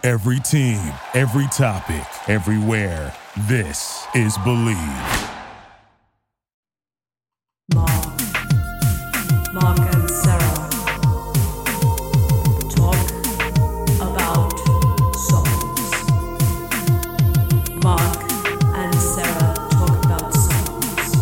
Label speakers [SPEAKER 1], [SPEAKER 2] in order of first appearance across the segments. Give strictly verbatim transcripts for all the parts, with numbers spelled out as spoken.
[SPEAKER 1] Every team, every topic, everywhere. This is Believe.
[SPEAKER 2] Mark, Mark and Sarah talk about songs. Mark and Sarah talk about songs.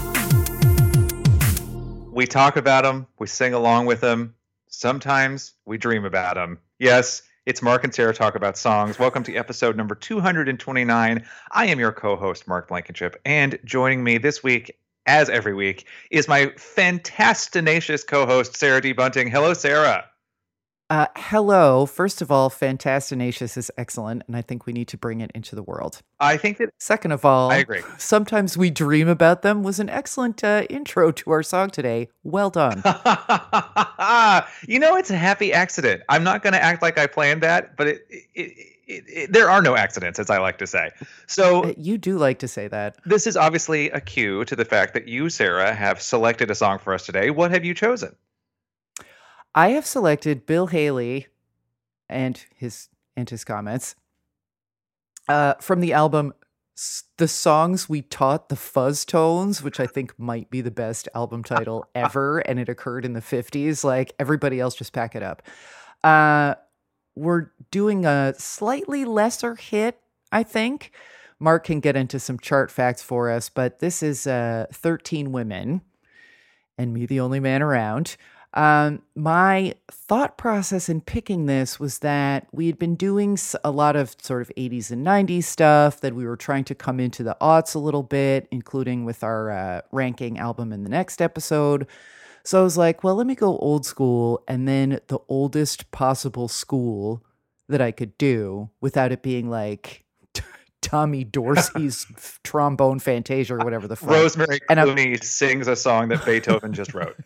[SPEAKER 3] We talk about them, we sing along with them. Sometimes we dream about them. Yes, it's Mark and Sarah talk about songs. Welcome to episode number two hundred twenty-nine. I am your co-host, Mark Blankenship, and joining me this week, as every week, is my fantastinacious co-host, Sarah D. Bunting. Hello, Sarah.
[SPEAKER 4] Uh, hello. First of all, Fantastinacious is excellent, and I think we need to bring it into the world.
[SPEAKER 3] I think that...
[SPEAKER 4] Second of all,
[SPEAKER 3] I agree.
[SPEAKER 4] Sometimes We Dream About Them was an excellent uh, intro to our song today. Well done.
[SPEAKER 3] You know, it's a happy accident. I'm not going to act like I planned that, but it, it, it, it, there are no accidents, as I like to say. So
[SPEAKER 4] Uh, you do like to say that.
[SPEAKER 3] this is obviously a cue to the fact that you, Sarah, have selected a song for us today. What have you chosen?
[SPEAKER 4] I have selected Bill Haley and his and his comments uh, from the album S- The Songs We Taught the Fuzz Tones, which I think might be the best album title ever, and it occurred in the fifties. Like, everybody else, just pack it up. Uh, we're doing a slightly lesser hit, I think. Mark can get into some chart facts for us, but this is uh, thirteen Women and Me, the Only Man Around. Um, my thought process in picking this was that we had been doing s- a lot of sort of eighties and nineties stuff, that we were trying to come into the aughts a little bit, including with our uh, ranking album in the next episode. So I was like, well, let me go old school, and then the oldest possible school that I could do without it being like Tommy Dorsey's trombone Fantasia or whatever the fuck.
[SPEAKER 3] Rosemary
[SPEAKER 4] And I'm-
[SPEAKER 3] Clooney sings a song that Beethoven just wrote.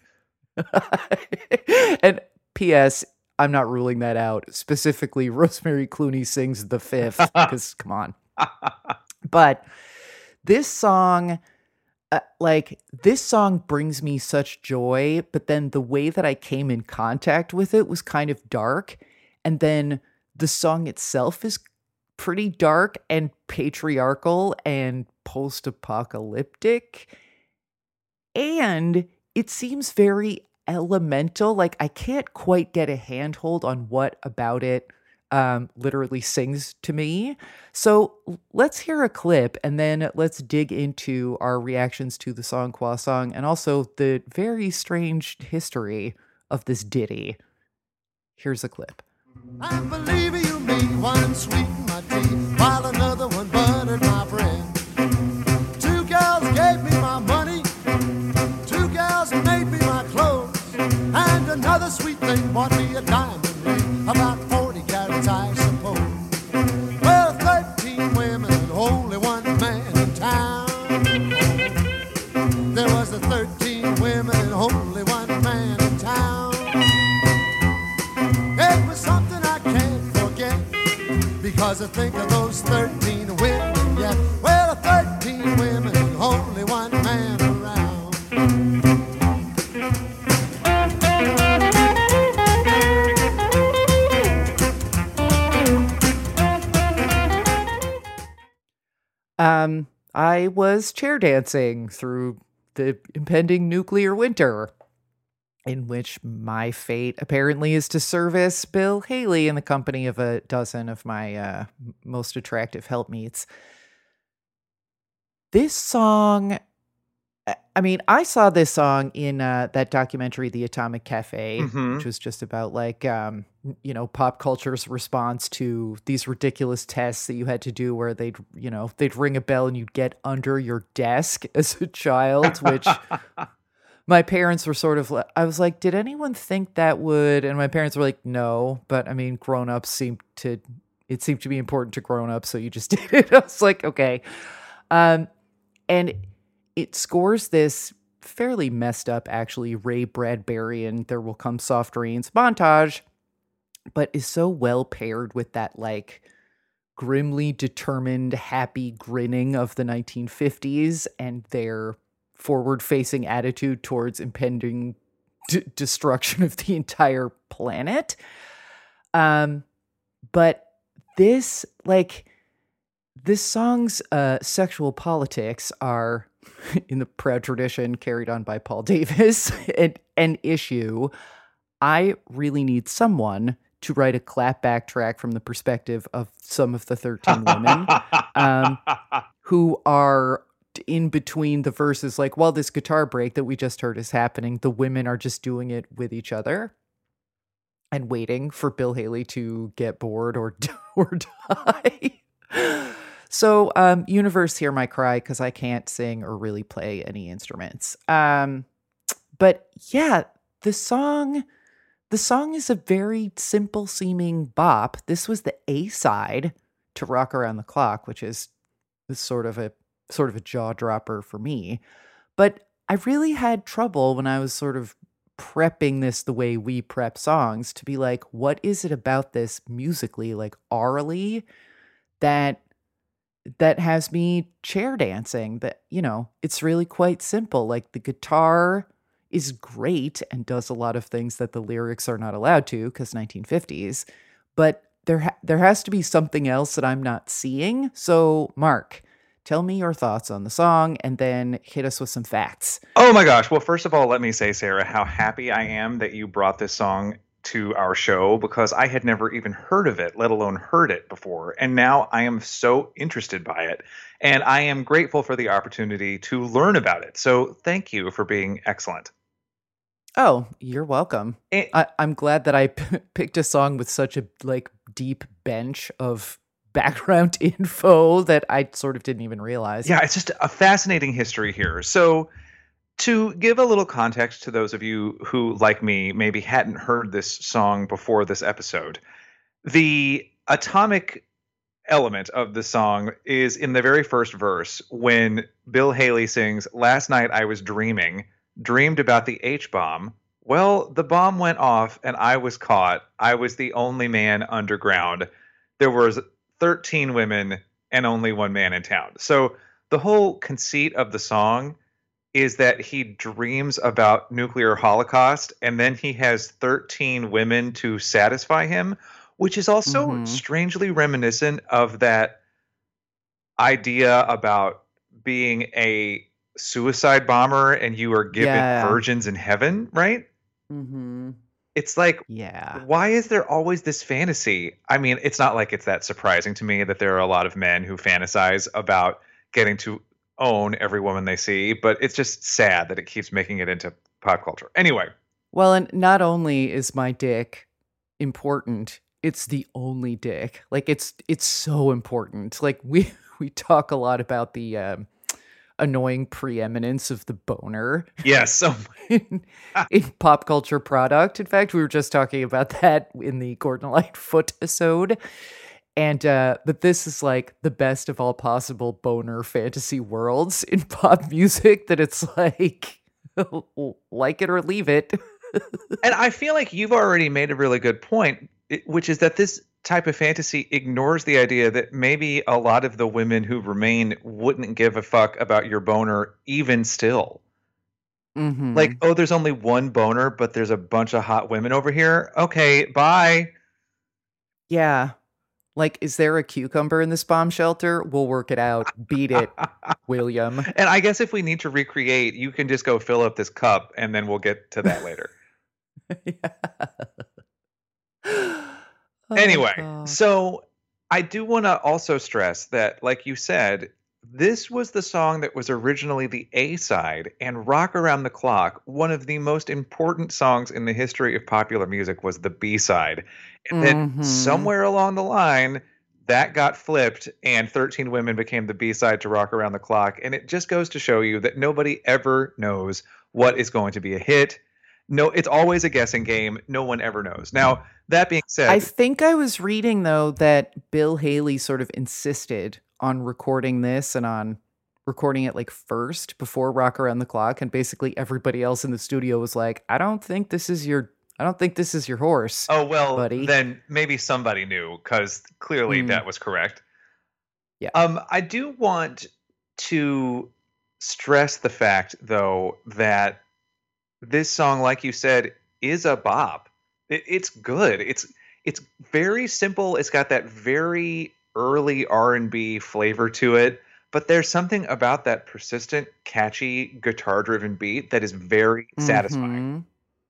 [SPEAKER 4] And P S, I'm not ruling that out. Specifically, Rosemary Clooney sings The Fifth, because come on. But this song, uh, like, this song brings me such joy, but then the way that I came in contact with it was kind of dark. And then the song itself is pretty dark and patriarchal and post-apocalyptic. And it seems very elemental. Like, I can't quite get a handhold on what about it um, literally sings to me. So l- let's hear a clip, and then let's dig into our reactions to the song Croissant and also the very strange history of this ditty. Here's a clip.
[SPEAKER 5] I believe you made one sweeten my tea while another one buttered my bread. Two gals gave me my money, two gals made me my clothes, and another sweet thing bought me a diamond ring, about forty carats I suppose. Well, thirteen women and only one man in town. There was the thirteen women and only one man in town. It was something I can't forget, because I think of those thirteen women yet. Well, thirteen women and only one man around.
[SPEAKER 4] Um, I was chair dancing through the impending nuclear winter, in which my fate apparently is to service Bill Haley in the company of a dozen of my uh, m- most attractive helpmeets. This song, I- I mean, I saw this song in uh, that documentary, The Atomic Cafe,
[SPEAKER 3] Mhm.
[SPEAKER 4] which was just about like, um, you know, pop culture's response to these ridiculous tests that you had to do where they'd, you know, they'd ring a bell and you'd get under your desk as a child, which my parents were sort of like, I was like, did anyone think that would? And my parents were like, no, but I mean, grown-ups seemed to, it seemed to be important to grown-ups, so you just did it. I was like, okay. Um, and it scores this fairly messed up, actually, Ray Bradbury There Will Come Soft Rains montage, but is so well paired with that, like, grimly determined, happy grinning of the nineteen fifties and their forward-facing attitude towards impending d- destruction of the entire planet. Um, but this, like, this song's uh, sexual politics are, in the proud tradition carried on by Paul Davis, an, an issue. I really need someone to write a clapback track from the perspective of some of the thirteen women um, who are in between the verses, like, while this guitar break that we just heard is happening, the women are just doing it with each other and waiting for Bill Haley to get bored or or die. So, um, universe, hear my cry, because I can't sing or really play any instruments. Um, but yeah, the song, the song is a very simple seeming bop. This was the A side to "Rock Around the Clock," which is, is sort of a sort of a jaw dropper for me. But I really had trouble when I was sort of prepping this the way we prep songs to be like, what is it about this musically, like aurally, that that has me chair dancing? That, you know, it's really quite simple. Like, the guitar is great and does a lot of things that the lyrics are not allowed to, because nineteen fifties, but there ha- there has to be something else that I'm not seeing. So, Mark, tell me your thoughts on the song, and then hit us with some facts.
[SPEAKER 3] Oh my gosh. Well, first of all, let me say, Sarah, how happy I am that you brought this song to our show, because I had never even heard of it, let alone heard it before. And now I am so interested by it. And I am grateful for the opportunity to learn about it. So thank you for being excellent.
[SPEAKER 4] Oh, you're welcome.
[SPEAKER 3] It-
[SPEAKER 4] I, I'm glad that I p- picked a song with such a like deep bench of background info that I sort of didn't even realize.
[SPEAKER 3] Yeah, it's just a fascinating history here. So to give a little context to those of you who, like me, maybe hadn't heard this song before this episode, the atomic element of the song is in the very first verse when Bill Haley sings, "Last night I was dreaming, dreamed about the H-bomb. Well, the bomb went off and I was caught. I was the only man underground. There was thirteen women and only one man in town." So the whole conceit of the song is that he dreams about nuclear holocaust, and then he has thirteen women to satisfy him, which is also
[SPEAKER 4] Mhm.
[SPEAKER 3] strangely reminiscent of that idea about being a suicide bomber and you are given
[SPEAKER 4] Yeah.
[SPEAKER 3] virgins in heaven, right?
[SPEAKER 4] Mm-hmm.
[SPEAKER 3] It's like,
[SPEAKER 4] Yeah.
[SPEAKER 3] why is there always this fantasy? I mean, it's not like it's that surprising to me that there are a lot of men who fantasize about getting to own every woman they see, but it's just sad that it keeps making it into pop culture. Anyway,
[SPEAKER 4] Well, and not only is my dick important, it's the only dick. Like, it's it's so important. Like, we we talk a lot about the um, annoying preeminence of the boner
[SPEAKER 3] yes. So
[SPEAKER 4] in, in pop culture product. In fact, we were just talking about that in the Gordon Lightfoot episode. And uh, but this is like the best of all possible boner fantasy worlds in pop music, that it's like, like it or leave it.
[SPEAKER 3] and I feel like you've already made a really good point, i- which is that this type of fantasy ignores the idea that maybe a lot of the women who remain wouldn't give a fuck about your boner even still.
[SPEAKER 4] Mhm.
[SPEAKER 3] Like, oh, there's only one boner, but there's a bunch of hot women over here. Okay, bye.
[SPEAKER 4] Yeah. Like, is there a cucumber in this bomb shelter? We'll work it out. Beat it, William.
[SPEAKER 3] And I guess if we need to recreate, you can just go fill up this cup and then we'll get to that later.
[SPEAKER 4] Oh,
[SPEAKER 3] Anyway,
[SPEAKER 4] God.
[SPEAKER 3] so I do want to also stress that, like you said, this was the song that was originally the A side, and "Rock Around the Clock," one of the most important songs in the history of popular music, was the B side. And then
[SPEAKER 4] Mhm.
[SPEAKER 3] somewhere along the line, that got flipped, and thirteen Women became the B side to "Rock Around the Clock." And it just goes to show you that nobody ever knows what is going to be a hit. No, it's always a guessing game. No one ever knows. Now, that being said,
[SPEAKER 4] I think I was reading, though, that Bill Haley sort of insisted on recording this and on recording it like first before "Rock Around the Clock," and basically everybody else in the studio was like, "I don't think this is your, I don't think this is your horse."
[SPEAKER 3] oh, well,
[SPEAKER 4] buddy.
[SPEAKER 3] then maybe somebody knew, because clearly
[SPEAKER 4] Mm.
[SPEAKER 3] that was correct.
[SPEAKER 4] Yeah.
[SPEAKER 3] Um, I do want to stress the fact, though, that this song, like you said, is a bop. It, it's good. It's it's very simple. It's got that very early R and B flavor to it, but there's something about that persistent, catchy, guitar-driven beat that is very satisfying.
[SPEAKER 4] Mhm.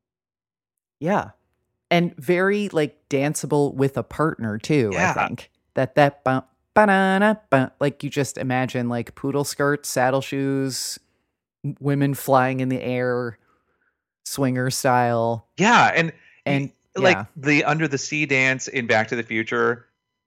[SPEAKER 4] Yeah. And very like danceable with a partner too,
[SPEAKER 3] Yeah.
[SPEAKER 4] I think. That that bump banana bump, like you just imagine like poodle skirts, saddle shoes, m- women flying in the air, swinger style.
[SPEAKER 3] Yeah, and
[SPEAKER 4] And
[SPEAKER 3] y- like
[SPEAKER 4] yeah.
[SPEAKER 3] the Under the Sea dance in Back to the Future,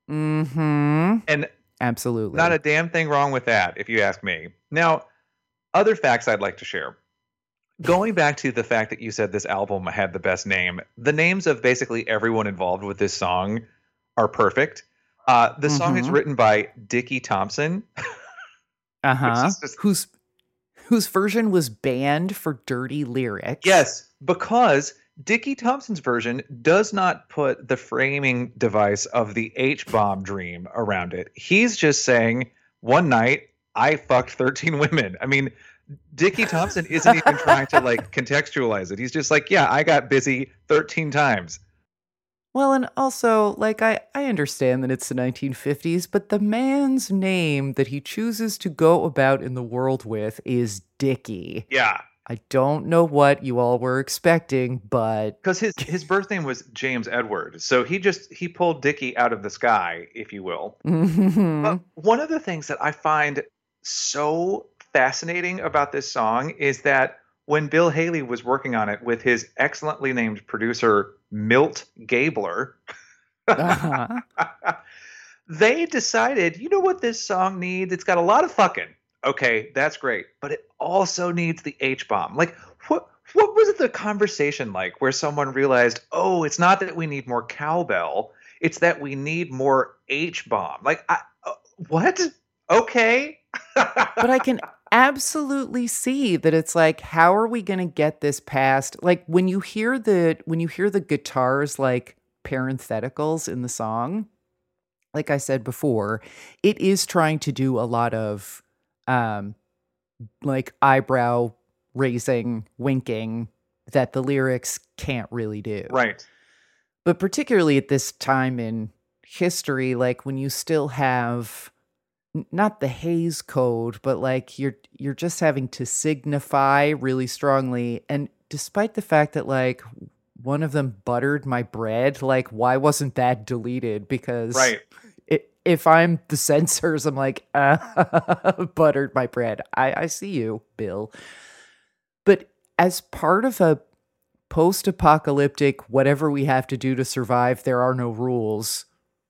[SPEAKER 4] Mhm.
[SPEAKER 3] and
[SPEAKER 4] Absolutely.
[SPEAKER 3] not a damn thing wrong with that, if you ask me. Now, other facts I'd like to share. Going back to the fact that you said this album had the best name, the names of basically everyone involved with this song are perfect. Uh, the song is
[SPEAKER 4] Mhm.
[SPEAKER 3] written by Dickie Thompson.
[SPEAKER 4] Uh-huh.
[SPEAKER 3] is just-
[SPEAKER 4] Whose whose version was banned for dirty lyrics.
[SPEAKER 3] Yes, because Dickie Thompson's version does not put the framing device of the H-bomb dream around it. He's just saying, one night, I fucked thirteen women. I mean, Dickie Thompson isn't even trying to like contextualize it. He's just like, yeah, I got busy thirteen times.
[SPEAKER 4] Well, and also, like, I, I understand that it's the nineteen fifties, but the man's name that he chooses to go about in the world with is Dickie.
[SPEAKER 3] Yeah,
[SPEAKER 4] I don't know what you all were expecting, but
[SPEAKER 3] because his his birth name was James Edward, so he just he pulled Dickie out of the sky, if you will. But one of the things that I find so fascinating about this song is that when Bill Haley was working on it with his excellently named producer Milt Gabler,
[SPEAKER 4] uh-huh.
[SPEAKER 3] they decided, you know what this song needs? It's got a lot of fucking. Okay, that's great, but it also needs the H-bomb. Like, what what was the conversation like where someone realized, oh, it's not that we need more cowbell, it's that we need more H-bomb. Like, I, uh, what? Okay.
[SPEAKER 4] But I can absolutely see that it's like, how are we going to get this past? Like when you hear the when you hear the guitars like parentheticals in the song, like I said before, it is trying to do a lot of um like eyebrow raising, winking that the lyrics can't really do.
[SPEAKER 3] Right.
[SPEAKER 4] But particularly at this time in history, like when you still have n- not the Hays Code, but like you're you're just having to signify really strongly. And despite the fact that like one of them buttered my bread, like why wasn't that deleted? Because
[SPEAKER 3] Right.
[SPEAKER 4] it, if I'm the censors, I'm like, uh, buttered my bread. I, I see you, Bill. But as part of a post-apocalyptic, whatever we have to do to survive, there are no rules,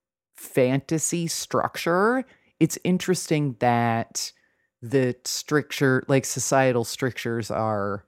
[SPEAKER 4] fantasy structure, it's interesting that the stricture, like societal strictures are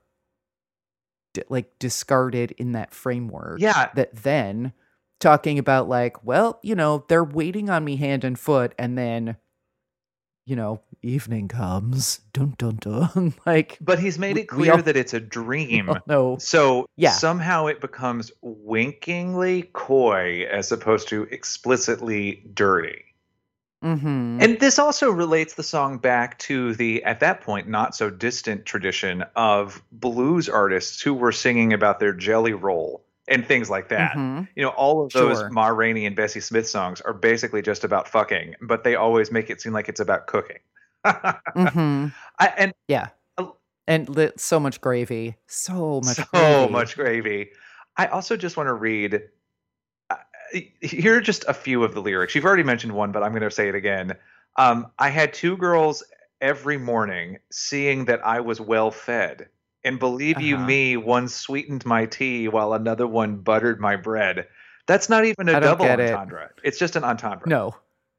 [SPEAKER 4] di- like discarded in that framework.
[SPEAKER 3] Yeah.
[SPEAKER 4] That then talking about like, well, you know, they're waiting on me hand and foot, and then, you know, evening comes, dun dun dun. Like,
[SPEAKER 3] But he's made
[SPEAKER 4] We-
[SPEAKER 3] it
[SPEAKER 4] we
[SPEAKER 3] clear
[SPEAKER 4] all-
[SPEAKER 3] that it's a dream.
[SPEAKER 4] no,
[SPEAKER 3] So
[SPEAKER 4] Yeah.
[SPEAKER 3] somehow it becomes winkingly coy as opposed to explicitly dirty.
[SPEAKER 4] mm-hmm.
[SPEAKER 3] And this also relates the song back to the, at that point, not so distant tradition of blues artists who were singing about their jelly roll and things like that.
[SPEAKER 4] Mhm.
[SPEAKER 3] You know, all of those
[SPEAKER 4] Sure.
[SPEAKER 3] Ma Rainey and Bessie Smith songs are basically just about fucking, but they always make it seem like it's about cooking.
[SPEAKER 4] Mm-hmm.
[SPEAKER 3] I, and
[SPEAKER 4] Yeah.
[SPEAKER 3] Uh,
[SPEAKER 4] And lit so much gravy. So much
[SPEAKER 3] so
[SPEAKER 4] gravy.
[SPEAKER 3] much gravy. I also just want to read. Uh, here are just a few of the lyrics. You've already mentioned one, but I'm going to say it again. Um, I had two girls every morning, seeing that I was well fed, and believe you
[SPEAKER 4] Uh-huh.
[SPEAKER 3] me, one sweetened my tea while another one buttered my bread. That's not even a
[SPEAKER 4] I don't
[SPEAKER 3] double
[SPEAKER 4] get it.
[SPEAKER 3] entendre. It's just an entendre.
[SPEAKER 4] No.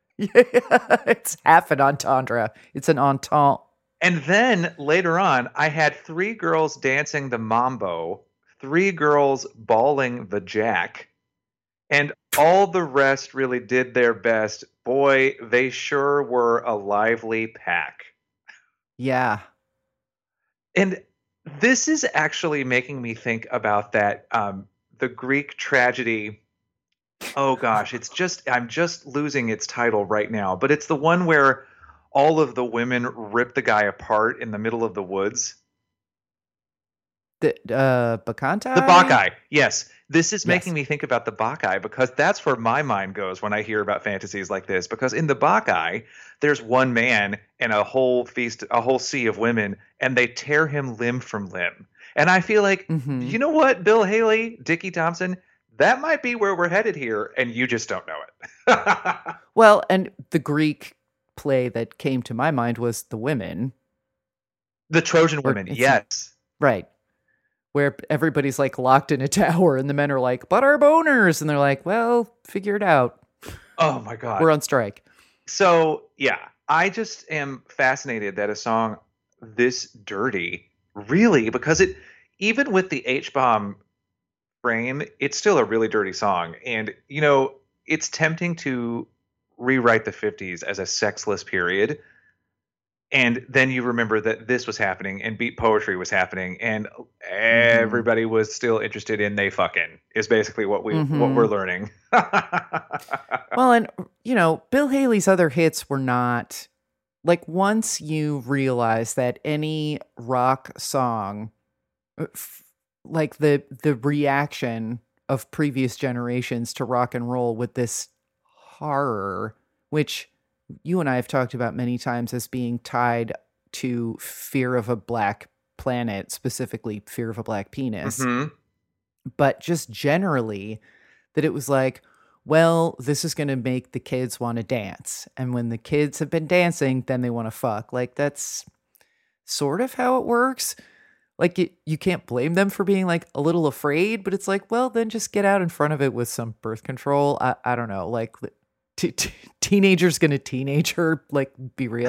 [SPEAKER 4] It's half an entendre. It's an entente.
[SPEAKER 3] And then later on, I had three girls dancing the mambo, three girls bawling the jack, and all the rest really did their best. Boy, they sure were a lively pack.
[SPEAKER 4] Yeah.
[SPEAKER 3] And this is actually making me think about that, um, the Greek tragedy. Oh gosh, it's just, I'm just losing its title right now, but it's the one where all of the women rip the guy apart in the middle of the woods.
[SPEAKER 4] The uh Bacchante?
[SPEAKER 3] The Bacchae, yes. This is
[SPEAKER 4] Yes.
[SPEAKER 3] making me think about the Bacchae because that's where my mind goes when I hear about fantasies like this. Because in the Bacchae, there's one man and a whole feast, a whole sea of women, and they tear him limb from limb. And I feel like,
[SPEAKER 4] Mhm.
[SPEAKER 3] you know what, Bill Haley, Dickie Thompson, that might be where we're headed here, and you just don't know it.
[SPEAKER 4] Well, and the Greek play that came to my mind was The Women.
[SPEAKER 3] The Trojan
[SPEAKER 4] Or
[SPEAKER 3] women,
[SPEAKER 4] it's-
[SPEAKER 3] yes.
[SPEAKER 4] Right. Where everybody's like locked in a tower and the men are like, but our boners. And they're like, well, figure it out.
[SPEAKER 3] Oh my God.
[SPEAKER 4] We're on strike.
[SPEAKER 3] So, yeah, I just am fascinated that a song this dirty, really, because it, even with the H-bomb frame, it's still a really dirty song. And, you know, it's tempting to rewrite the fifties as a sexless period. And then you remember that this was happening and beat poetry was happening and everybody was still interested in they fucking is basically what we what
[SPEAKER 4] Mhm.
[SPEAKER 3] we're learning.
[SPEAKER 4] Well, and, you know, Bill Haley's other hits were not like once you realize that any rock song, uh, f- like the the reaction of previous generations to rock and roll with this horror, which you and I have talked about many times as being tied to fear of a black planet, specifically fear of a black penis,
[SPEAKER 3] Mhm.
[SPEAKER 4] but just generally that it was like, well, this is going to make the kids want to dance. And when the kids have been dancing, then they want to fuck. Like, that's sort of how it works. Like, it, you can't blame them for being like a little afraid, but it's like, well, then just get out in front of it with some birth control. I, I don't know. Like, t- t- teenager's going to teenager, like, be real.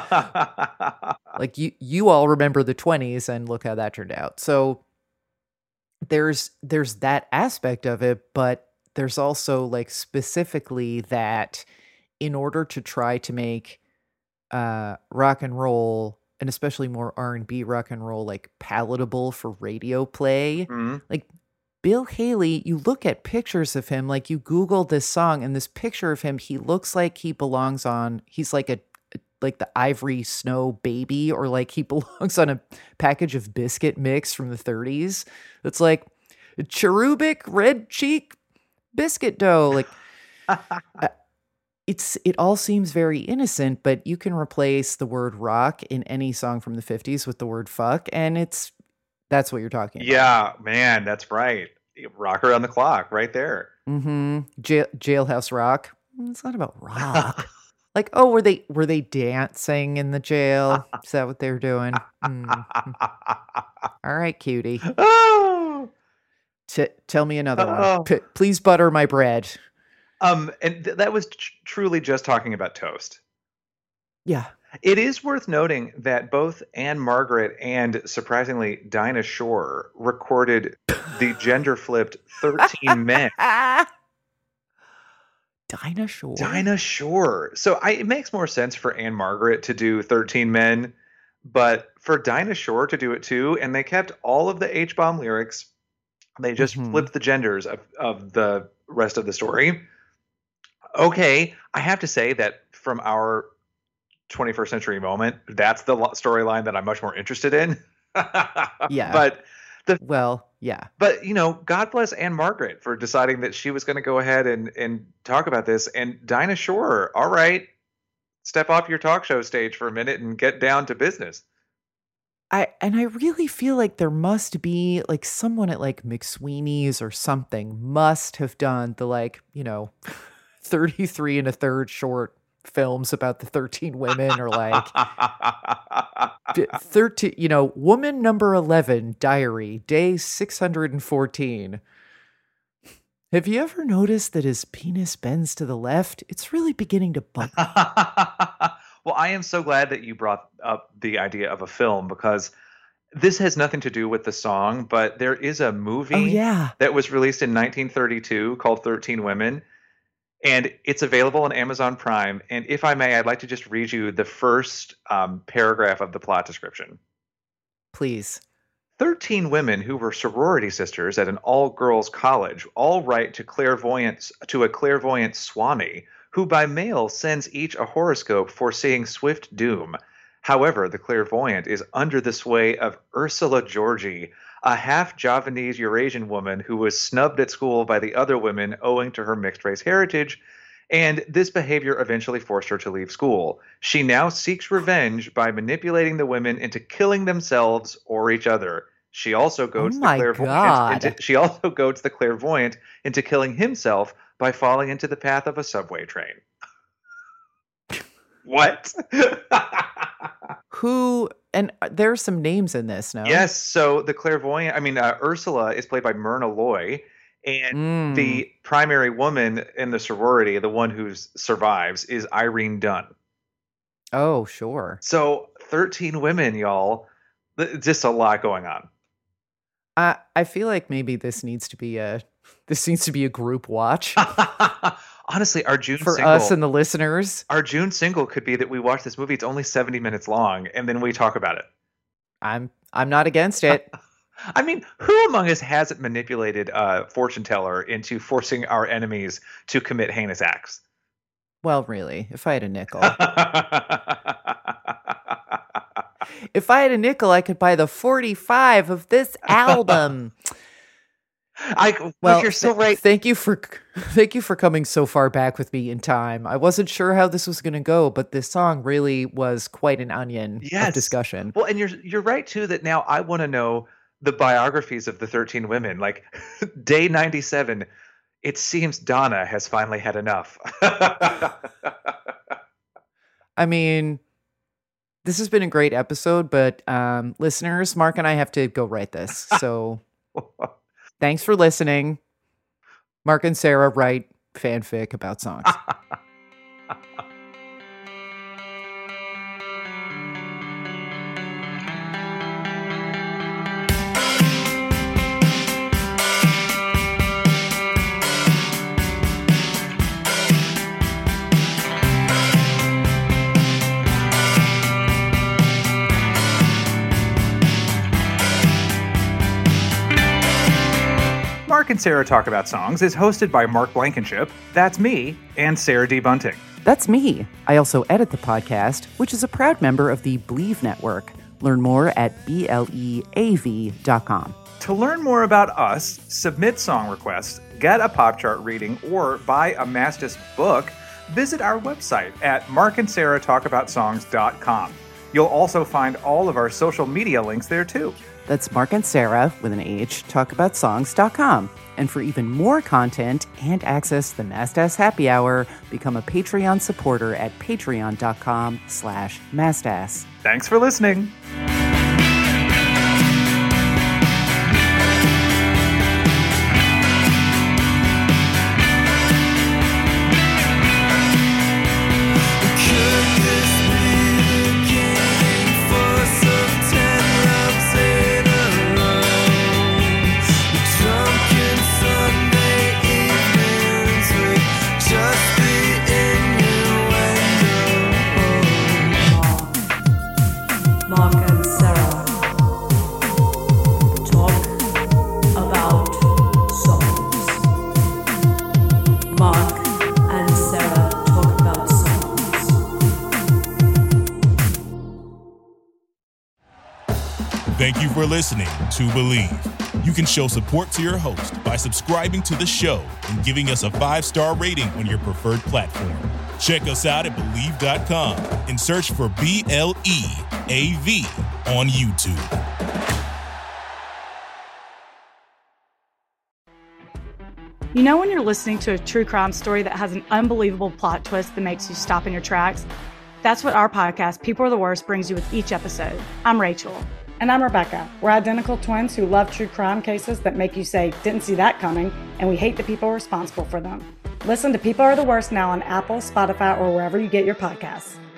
[SPEAKER 4] Like, you, you all remember the twenties and look how that turned out. So there's there's that aspect of it, but there's also like specifically that in order to try to make uh rock and roll, and especially more R and B rock and roll, like palatable for radio play,
[SPEAKER 3] Mhm.
[SPEAKER 4] like Bill Haley, you look at pictures of him, like you Google this song and this picture of him, he looks like he belongs on, he's like a like the Ivory Snow Baby, or like he belongs on a package of biscuit mix from the thirties. It's like cherubic red cheek biscuit dough. Like uh, it's it all seems very innocent, but you can replace the word rock in any song from the fifties with the word fuck, and it's that's what you're talking about.
[SPEAKER 3] Yeah, man, that's right. Rocker on the clock right there.
[SPEAKER 4] Mm-hmm. Jail, Jailhouse Rock. Mm, It's not about rock. Like, oh, were they were they dancing in the jail? Is that what they were doing? Mm. All right, cutie.
[SPEAKER 3] Oh.
[SPEAKER 4] T- tell me another
[SPEAKER 3] Oh.
[SPEAKER 4] one. P- please butter my bread.
[SPEAKER 3] Um, and th- that was tr- truly just talking about toast.
[SPEAKER 4] Yeah.
[SPEAKER 3] It is worth noting that both Anne Margaret and, surprisingly, Dinah Shore recorded the gender-flipped thirteen Men.
[SPEAKER 4] Ah. Dinah Shore.
[SPEAKER 3] Dinah Shore. So I, it makes more sense for Anne Margaret to do thirteen Men, but for Dinah Shore to do it too, and they kept all of the H-bomb lyrics. They just
[SPEAKER 4] Mhm.
[SPEAKER 3] flipped the genders of, of the rest of the story. Okay, I have to say that from our twenty-first century moment, that's the lo- storyline that I'm much more interested in.
[SPEAKER 4] Yeah.
[SPEAKER 3] But
[SPEAKER 4] Well, yeah.
[SPEAKER 3] but you know, God bless Anne Margaret for deciding that she was going to go ahead and and talk about this. And Dinah Shore, all right, step off your talk show stage for a minute and get down to business.
[SPEAKER 4] I and I really feel like there must be like someone at like McSweeney's or something must have done the like, you know, thirty-three and a third short films about the thirteen women, or like d- thirteen, you know, woman number eleven, diary, day six hundred fourteen. Have you ever noticed that his penis bends to the left? It's really beginning to bug me.
[SPEAKER 3] Well, I am so glad that you brought up the idea of a film, because this has nothing to do with the song, but there is a movie
[SPEAKER 4] Oh, yeah.
[SPEAKER 3] that was released in nineteen thirty-two called thirteen Women, and it's available on Amazon Prime. And if I may, I'd like to just read you the first um, paragraph of the plot description.
[SPEAKER 4] Please.
[SPEAKER 3] thirteen women who were sorority sisters at an all-girls college all write to clairvoyance to a clairvoyant Swami, who by mail sends each a horoscope foreseeing swift doom. However, the clairvoyant is under the sway of Ursula Georgi, a half Javanese Eurasian woman who was snubbed at school by the other women owing to her mixed race heritage, and this behavior eventually forced her to leave school. She now seeks revenge by manipulating the women into killing themselves or each other. She also goads
[SPEAKER 4] Oh
[SPEAKER 3] the
[SPEAKER 4] my
[SPEAKER 3] clairvoyant
[SPEAKER 4] God.
[SPEAKER 3] into, she also goads the clairvoyant into killing himself by falling into the path of a subway train. What?
[SPEAKER 4] Who, and there's some names in this, no?
[SPEAKER 3] Yes, so the clairvoyant, I mean, uh, Ursula is played by Myrna Loy, and
[SPEAKER 4] Mm.
[SPEAKER 3] the primary woman in the sorority, the one who survives, is Irene Dunn.
[SPEAKER 4] Oh, sure.
[SPEAKER 3] So thirteen women, y'all. Th- Just a lot going on.
[SPEAKER 4] I I feel like maybe this needs to be a this needs to be a group watch
[SPEAKER 3] Honestly, our June
[SPEAKER 4] for
[SPEAKER 3] single,
[SPEAKER 4] us and the listeners.
[SPEAKER 3] our June single could be that we watch this movie. It's only seventy minutes long, and then we talk about it.
[SPEAKER 4] I'm I'm not against it.
[SPEAKER 3] I mean, who among us hasn't manipulated a fortune teller into forcing our enemies to commit heinous acts?
[SPEAKER 4] Well, really, if I had a nickel. If I had a nickel, I could buy the forty-five of this album.
[SPEAKER 3] I,
[SPEAKER 4] Well,
[SPEAKER 3] you're so
[SPEAKER 4] th-
[SPEAKER 3] right.
[SPEAKER 4] Thank you for thank you for coming so far back with me in time. I wasn't sure how this was going to go, but this song really was quite an onion
[SPEAKER 3] Yes.
[SPEAKER 4] of discussion.
[SPEAKER 3] Well, and you're you're right too that now I want to know the biographies of the thirteen women. Like day ninety-seven, it seems Donna has finally had enough.
[SPEAKER 4] I mean, this has been a great episode, but um, listeners, Mark and I have to go write this. So thanks for listening. Mark and Sarah write fanfic about songs.
[SPEAKER 3] Mark and Sarah Talk About Songs is hosted by Mark Blankenship, that's me, and Sarah D. Bunting.
[SPEAKER 4] That's me. I also edit the podcast, which is a proud member of the Believe Network. Learn more at B L E A V dot com.
[SPEAKER 3] To learn more about us, submit song requests, get a pop chart reading, or buy a Mastis book, visit our website at mark and sarah talk about songs dot com. You'll also find all of our social media links there too.
[SPEAKER 4] That's Mark and Sarah, with an H, talk about songs dot com. And for even more content and access to the Mastas Happy Hour, become a Patreon supporter at patreon dot com slash mastas.
[SPEAKER 3] Thanks for listening.
[SPEAKER 2] Mark and Sarah talk about songs. Mark and Sarah talk about songs.
[SPEAKER 1] Thank you for listening to Believe. You can show support to your host by subscribing to the show and giving us a five-star rating on your preferred platform. Check us out at Believe dot com and search for B L E A V on YouTube.
[SPEAKER 6] You know when you're listening to a true crime story that has an unbelievable plot twist that makes you stop in your tracks? That's what our podcast, People Are the Worst, brings you with each episode. I'm Rachel.
[SPEAKER 7] And I'm Rebecca. We're identical twins who love true crime cases that make you say, didn't see that coming, and we hate the people responsible for them. Listen to People Are the Worst now on Apple, Spotify, or wherever you get your podcasts.